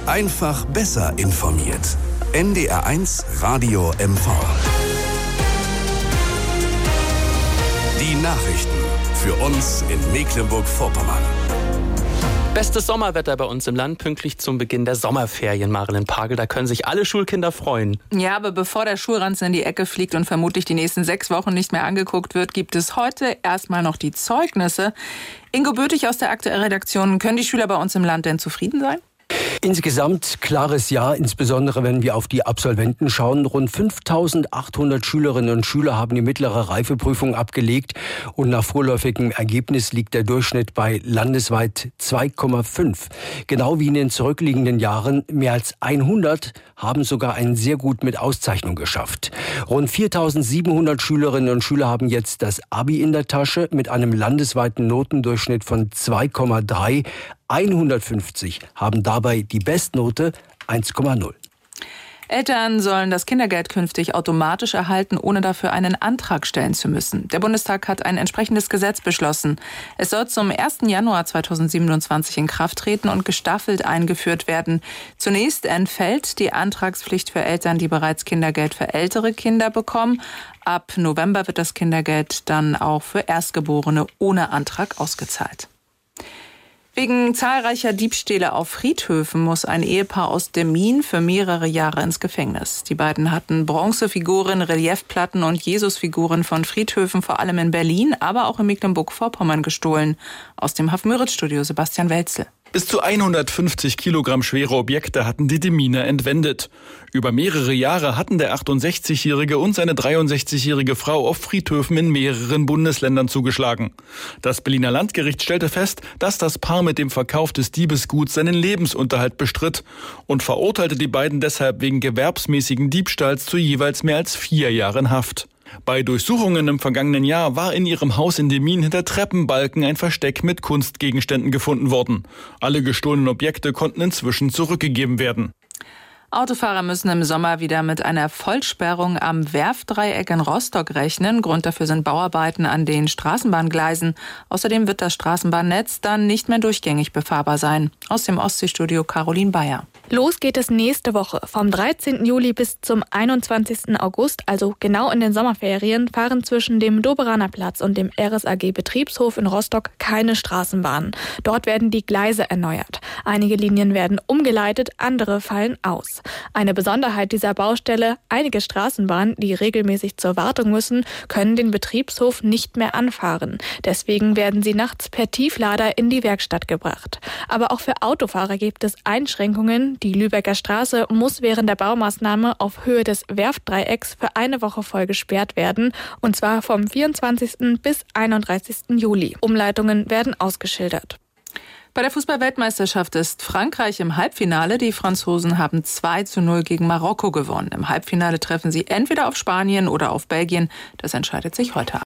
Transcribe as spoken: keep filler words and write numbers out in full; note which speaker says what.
Speaker 1: Einfach besser informiert. N D R eins Radio M V. Die Nachrichten für uns in Mecklenburg-Vorpommern.
Speaker 2: Bestes Sommerwetter bei uns im Land, pünktlich zum Beginn der Sommerferien, Marilyn Pagel. Da können sich alle Schulkinder freuen.
Speaker 3: Ja, aber bevor der Schulranzen in die Ecke fliegt und vermutlich die nächsten sechs Wochen nicht mehr angeguckt wird, gibt es heute erstmal noch die Zeugnisse. Ingo Böthig aus der Aktuell-Redaktion. Können die Schüler bei uns im Land denn zufrieden sein?
Speaker 4: Insgesamt klares Ja, insbesondere wenn wir auf die Absolventen schauen. Rund fünftausendachthundert Schülerinnen und Schüler haben die mittlere Reifeprüfung abgelegt und nach vorläufigem Ergebnis liegt der Durchschnitt bei landesweit zwei Komma fünf. Genau wie in den zurückliegenden Jahren, mehr als hundert haben sogar einen sehr gut mit Auszeichnung geschafft. Rund viertausendsiebenhundert Schülerinnen und Schüler haben jetzt das Abi in der Tasche mit einem landesweiten Notendurchschnitt von zwei Komma drei. hundertfünfzig haben dabei die Bestnote eins Komma null.
Speaker 3: Eltern sollen das Kindergeld künftig automatisch erhalten, ohne dafür einen Antrag stellen zu müssen. Der Bundestag hat ein entsprechendes Gesetz beschlossen. Es soll zum ersten Januar zweitausendsiebenundzwanzig in Kraft treten und gestaffelt eingeführt werden. Zunächst entfällt die Antragspflicht für Eltern, die bereits Kindergeld für ältere Kinder bekommen. Ab November wird das Kindergeld dann auch für Erstgeborene ohne Antrag ausgezahlt. Wegen zahlreicher Diebstähle auf Friedhöfen muss ein Ehepaar aus Demmin für mehrere Jahre ins Gefängnis. Die beiden hatten Bronzefiguren, Reliefplatten und Jesusfiguren von Friedhöfen, vor allem in Berlin, aber auch in Mecklenburg-Vorpommern gestohlen. Aus dem Haff-Müritz-Studio Sebastian Welzel.
Speaker 5: Bis zu hundertfünfzig Kilogramm schwere Objekte hatten die Demminer entwendet. Über mehrere Jahre hatten der achtundsechzigjährige und seine dreiundsechzigjährige Frau auf Friedhöfen in mehreren Bundesländern zugeschlagen. Das Berliner Landgericht stellte fest, dass das Paar mit dem Verkauf des Diebesguts seinen Lebensunterhalt bestritt und verurteilte die beiden deshalb wegen gewerbsmäßigen Diebstahls zu jeweils mehr als vier Jahren Haft. Bei Durchsuchungen im vergangenen Jahr war in ihrem Haus in Demmin hinter Treppenbalken ein Versteck mit Kunstgegenständen gefunden worden. Alle gestohlenen Objekte konnten inzwischen zurückgegeben werden.
Speaker 3: Autofahrer müssen im Sommer wieder mit einer Vollsperrung am Werftdreieck in Rostock rechnen. Grund dafür sind Bauarbeiten an den Straßenbahngleisen. Außerdem wird das Straßenbahnnetz dann nicht mehr durchgängig befahrbar sein. Aus dem Ostseestudio Caroline Bayer.
Speaker 6: Los geht es nächste Woche. Vom dreizehnten Juli bis zum einundzwanzigsten August, also genau in den Sommerferien, fahren zwischen dem Doberaner Platz und dem R S A G Betriebshof in Rostock keine Straßenbahnen. Dort werden die Gleise erneuert. Einige Linien werden umgeleitet, andere fallen aus. Eine Besonderheit dieser Baustelle: einige Straßenbahnen, die regelmäßig zur Wartung müssen, können den Betriebshof nicht mehr anfahren. Deswegen werden sie nachts per Tieflader in die Werkstatt gebracht. Aber auch für Autofahrer gibt es Einschränkungen. Die Lübecker Straße muss während der Baumaßnahme auf Höhe des Werftdreiecks für eine Woche voll gesperrt werden, und zwar vom vierundzwanzigsten bis einunddreißigsten Juli. Umleitungen werden ausgeschildert.
Speaker 3: Bei der Fußball-Weltmeisterschaft ist Frankreich im Halbfinale. Die Franzosen haben zwei zu null gegen Marokko gewonnen. Im Halbfinale treffen sie entweder auf Spanien oder auf Belgien. Das entscheidet sich heute.